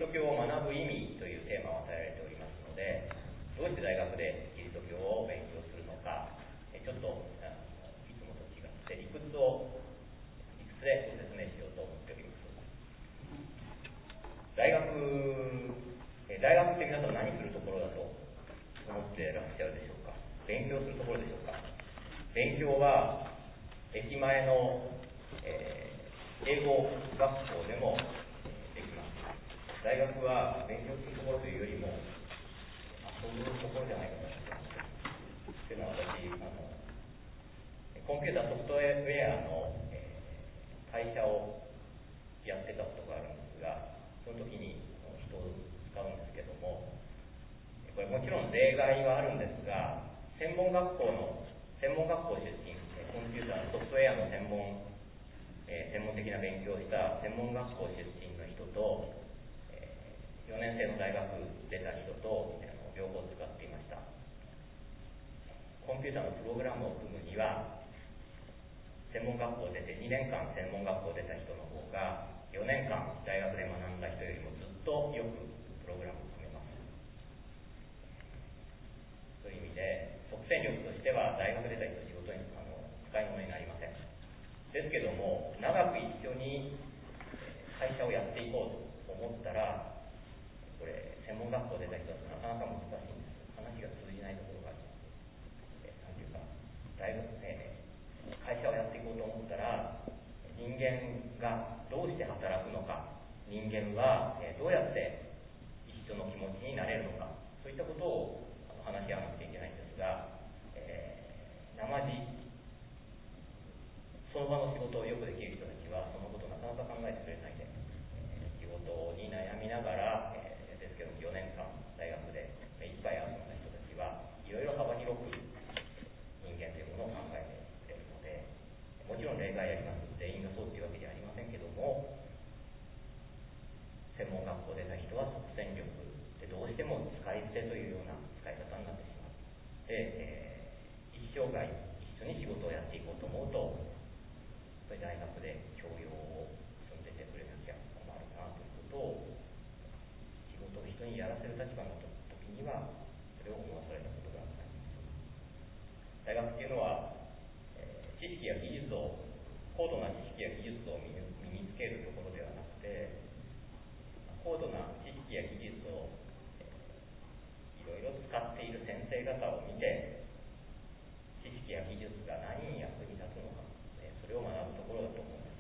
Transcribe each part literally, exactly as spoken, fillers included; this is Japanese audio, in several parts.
ト教を学ぶ意味というテーマを与えられておりますので、どうして大学でキリスト教を勉強するのか、ちょっといつもと違って理屈を理屈でご説明しようと思っております。大学大学って皆さん何するところだと思っていらっしゃるでしょうか。勉強するところでしょうか。勉強は駅前の、えー、英語学校でもできます。大学は勉強するところというよりも遊ぶところじゃないかなと思っています。というのは私あのコンピューターソフトウェアの、えー、会社をやってたことがあるんですが、その時に人を使うんですけども、これもちろん例外はあるんですが、専門学校の専門学校出身、コンピューターソフトウェアの専門、えー、専門的な勉強をした専門学校出身の人と、えー、よねん生の大学出た人と、えー、両方使っていました。コンピューターのプログラムを組むには、専門学校出てにねんかん専門学校出た人の方がよねんかん大学で学んだ人よりもずっとよくプログラムを組めます。という意味で即戦力としては大学出た人仕事にあの使い物になりません。ですけども、長く一緒に会社をやっていこうと思ったら、これ専門学校出た人はなかなか難しいんです。話が通じないところがあります。えなんていうか大学、えー、会社をやっていこうと思ったら、人間がどうして働くのか、人間はどうやって人の気持ちになれるのか、そういったことを話し合わなくちゃいけないんですが、えー、生地その場の仕事をよくできる人たちはそのことをなかなか考えてくれないで、えー、仕事に悩みながら、えー、ですけどもよねんかん大学でいっぱい遊んだ人たちはいろいろ幅広く人間というものを考えているので、もちろん例外あります。全員がそうというわけではありませんけども、専門学校出た人は即戦力でどうしても使い捨てというような使い方になってしまう。で、えー、一生涯一緒に仕事をやっていこうと思うと、やっぱり大学で教養を積んでてくれなきゃ困るなということを、仕事を人にやらせる立場の時にはそれを思わされたことがあります。大学っていうのは、えー、知識や技術を高度な知識や技術を身につけるところではなくて、高度な知識や技術を、えー、いろいろ使っている先生方を見て、知識や技術が何に役に立つのか、えー、それを学ぶところだと思うんです。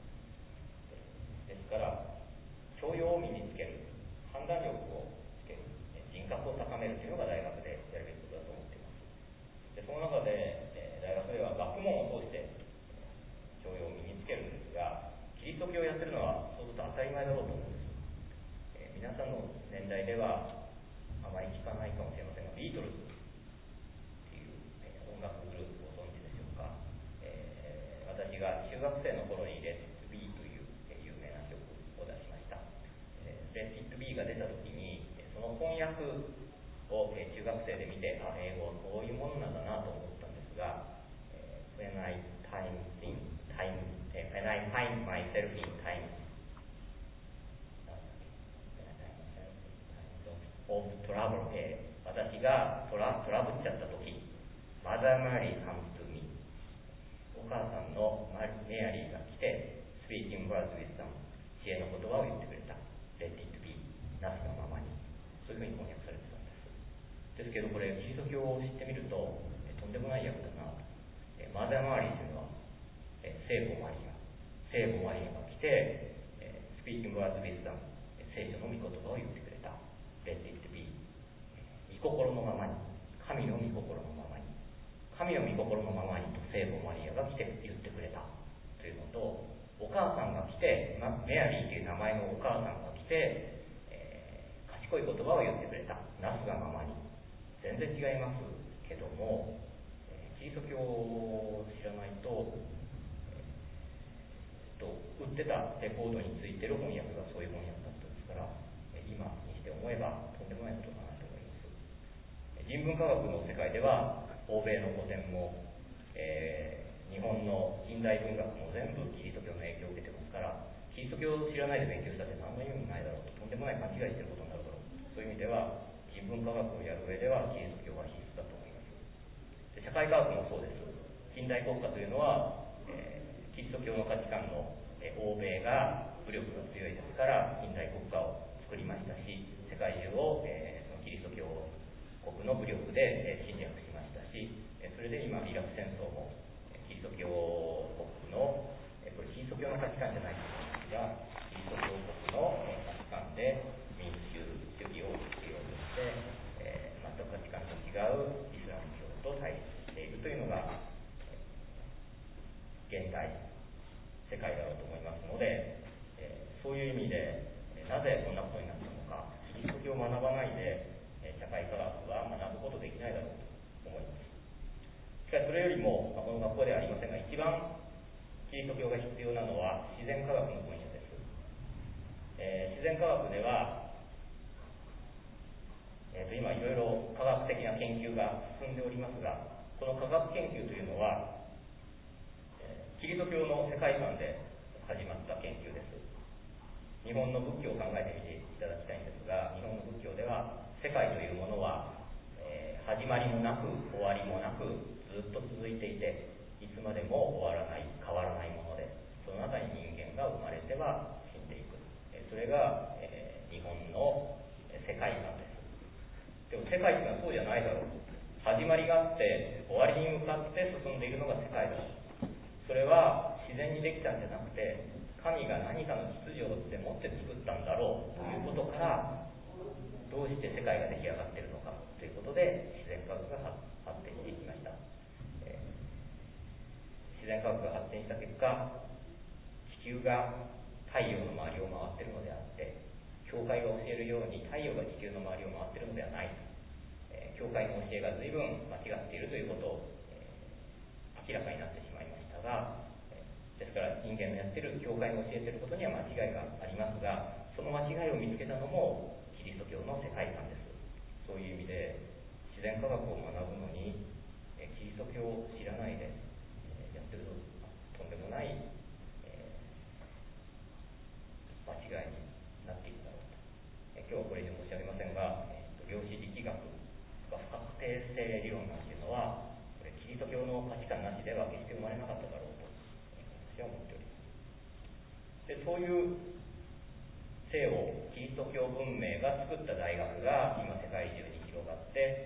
ですから教養を身につける、判断力をつける、人格を高めるというのが大学でやるべきことだと思っています。でその中で、えー、大学では学問を通して教養を身につけるんですが、キリスト教をやってるのはそうすると当たり前だろうと思うんです。えー、皆さんの年代ではあまり聞かないかもしれませんが、ビートルズっていう、えー、音楽グループをご存知でしょうか。えー、私が中学生の頃にレッツビーという、えー、有名な曲を出しました。えー、レッツビーが出た時にその翻訳を、えー、中学生で見て、あ、英語はこういうものなんだなと思ったんですが、えー、When I time in time, when I find myself in time of trouble、えー、私がトラ、トラブっちゃった時、Mother Mary comes to me、 お母さんのメアリーが来て Speaking words with wisdom、 知恵の言葉を言ってくれた。 Let it be、 なすがままに、そういうふうに翻訳されてたんです。ですけどこれキリスト教を知ってみると、えー、とんでもない訳だなと。えー、Mother Mary というのは、えー、聖母マリア、聖母マリアが来て、えー、Speaking words with wisdom、聖書の御言葉を言ってくれた。 Let it be、 御心のままに、神の御心のままに、神の御心のままにと聖母マリアが来て言ってくれたというのと、お母さんが来て、ま、メアリーという名前のお母さんが来て、えー、賢い言葉を言ってくれた。なすがままに、全然違いますけども、えー、キリスト教を知らないと、と売ってたレコードについてる翻訳がそういう翻訳だったんですから、今にして思えばとんでもないことかなと思います。人文科学の世界では欧米の古典も、えー、日本の近代文学も全部キリスト教の影響を受けてますから、 キリスト教を知らないで勉強したって何の意味もないだろうと、とんでもない勘違いしていることになるだろう。そういう意味では人文科学をやる上ではキリスト教は必須だと思います。で社会科学もそうです。近代国家というのは、えー、キリスト教の価値観の、えー、欧米が武力が強いですから近代国家を作りましたし、世界中を、えー、そのキリスト教国の武力で、えー、侵略しましたし、えー、それで今イラク戦争も、えー、キリスト教国の、えー、これキリスト教の価値観じゃないと思いますが、キリスト教国の、えー、価値観で民主主義を作ろうとして、えー、全く価値観の違うイスラム教と対立しているというのが現代世界だろうと思いますので、えー、そういう意味で、えー、なぜこんなことになったのか、キリスト教を学ばないで、えー、社会科学は学ぶことできないだろうと思います。しかしそれよりも、まあ、この学校ではありませんが、一番キリスト教が必要なのは自然科学の分野です。えー、自然科学では、えー、と今いろいろ科学的な研究が進んでおりますが、この科学研究というのはキリスト教の世界観で始まった研究です。日本の仏教を考えてみていただきたいんですが、日本の仏教では世界というものは、えー、始まりもなく終わりもなくずっと続いていて、いつまでも終わらない、変わらないもので、その中に人間が生まれては死んでいく、えー、それが、えー、日本の世界観です。でも世界というのはそうじゃないだろう。始まりがあって終わりに向かって進んでいるのが世界だ。それは自然にできたんじゃなくて、神が何かの秩序を持って作ったんだろうということから、どうして世界が出来上がっているのかということで自然科学が発展していきました。えー、自然科学が発展した結果、地球が太陽の周りを回っているのであって、教会が教えるように太陽が地球の周りを回っているのではない、えー、教会の教えが随分間違っているということを、えー、明らかになってしまいましたが、ですから人間のやってる教会の教えていることには間違いがありますが、その間違いを見つけたのもキリスト教の世界観です。そういう意味で自然科学を学ぶのにキリスト教を知らないでやってるととんでもない、えー、間違いになっていくだろうと。え今日はこれ以上申し上げませんが、えー、量子力学とか不確定性理論なんていうのはこれキリスト教の価値観なしでは決して生まれなかっただろうと私は思っております。でそういう西欧キリスト教文明が作った大学が今世界中に広がって、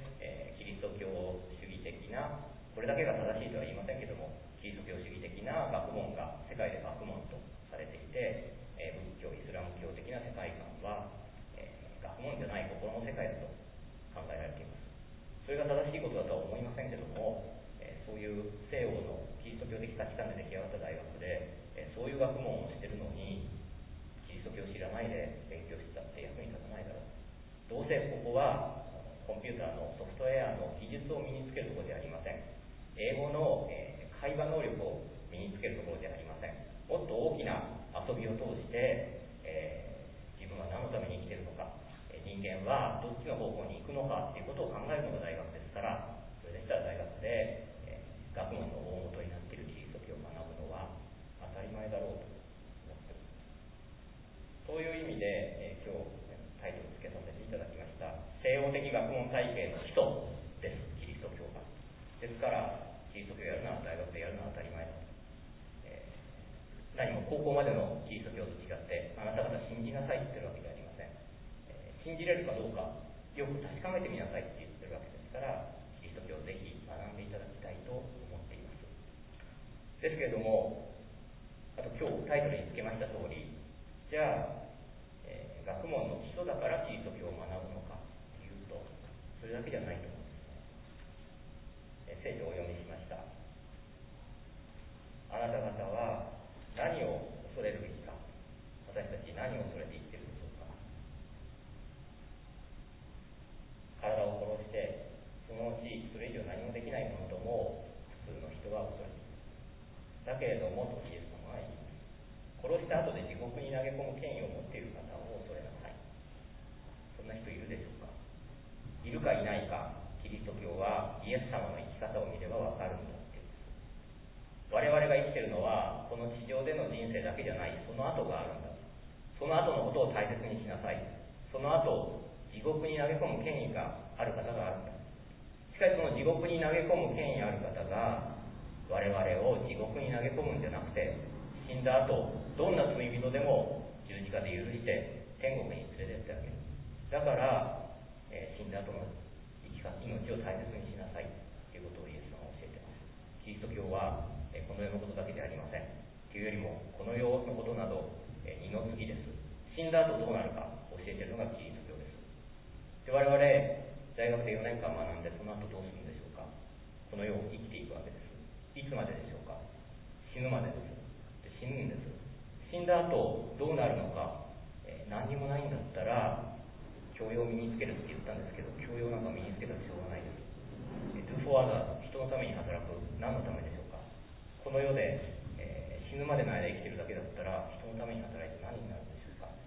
えー、キリスト教主義的な、これだけが正しいとは言いませんけども、キリスト教主義的な学問が世界で学問とされていて、えー、仏教イスラム教的な世界観は、えー、学問じゃない心の世界だと考えられています。それが正しいことだとは思いませんけども、えー、そういう西欧のキリスト教的価値観で出来上がった大学で、えー、そういう学問をしているのにキリスト教を知らないで勉強したって役に立たないだろう。どうせここはコンピューターのソフトウェアの技術を身につけるところではありません。英語の、えー、会話能力を身につけるところではありません。もっと大きな遊びを通して、えー、自分は何のために生きているのか、えー、人間はどっちの方向に行くのかということを考えるのが大学ですから、それでしたら大学で、えー、学問の大元になっているキリスト教を学ぶのは当たり前だろうとそういう意味で、えー、今日タイトルを付けさせていただきました。西洋的学問体系の基礎です、キリスト教が。ですから、キリスト教をやるのは大学でやるのは当たり前だと。えー、何も高校までのキリスト教と違って、あなた方信じなさいって言ってるわけではありません。えー、信じれるかどうか、よく確かめてみなさいって言ってるわけですから、キリスト教をぜひ学んでいただきたいと思っています。ですけれども、あと今日タイトルにつけました通り、じゃあ、えー、学問の基礎だからキリスト教を学ぶのかというと、それだけじゃないと思うんですね。えー、聖書をお読みしました。あなた方は何を恐れるべきか、私たち何を恐れて生きているでしょうか。体を殺して、その後それ以上何もできないものとも普通の人は恐れている。だけれども、とイエス様は言います。殺した後で地獄に投げ込む権威を持っている方を恐れなさい。そんな人いるでしょうか。いるかいないか、キリスト教はイエス様の生き方を見ればわかるんだっていうんです。 我々が生きているのはこの地上での人生だけじゃない、その後があるんだ。その後のことを大切にしなさい。その後地獄に投げ込む権威がある方があるんだ。しかしその地獄に投げ込む権威ある方が我々を地獄に投げ込むんじゃなくて、死んだ後どんな罪人でも十字架で許して天国に連れてってあげる。だから、えー、死んだ後の生き方、命を大切にしなさいということをイエス様は教えています。キリスト教は、えー、この世のことだけでありません。というよりもこの世のことなど、えー、二の次です。死んだ後どうなるか教えているのがキリスト教です。で、我々大学でよねんかん学んで、その後どうするんでしょうか。この世を生きていくわけです。いつまででしょうか。死ぬまでです。で、死ぬんです。死んだ後どうなるのか、えー、何にもないんだったら教養を身につけるって言ったんですけど、教養なんか身につけたらしょうがないです。えー、do for others、人のために働く、何のためでしょうか。この世で、えー、死ぬまでの間生きてるだけだったら人のために働いて何になるんでしょうか。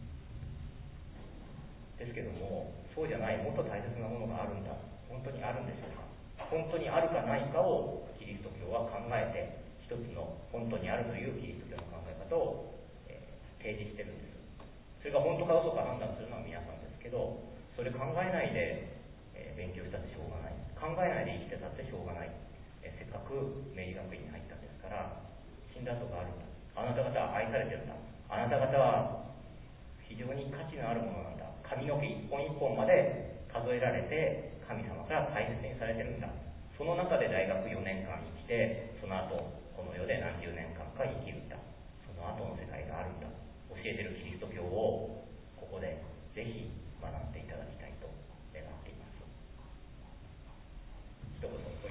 ですけども、そうじゃない、もっと大切なものがあるんだ。本当にあるんでしょうか。本当にあるかないかをキリスト教は考えて、一つの本当にあるというキリスト教の考え方を、えー、提示してるんです。それが本当か嘘か判断するのは皆さんですけど、それ考えないで、えー、勉強したってしょうがない、考えないで生きてたってしょうがない、えー、せっかく明治学院に入ったんですから、死んだ後があるんだ。あなた方は愛されてるんだ。あなた方は非常に価値のあるものなんだ。髪の毛一本一本まで数えられて神様から大切にされてるんだ。その中で大学よねんかん生きて、その後この世で何十年間か生きるんだ。その後の世界があるんだ、教えているキリスト教をここでぜひ学んでいただきたいと願っています。一言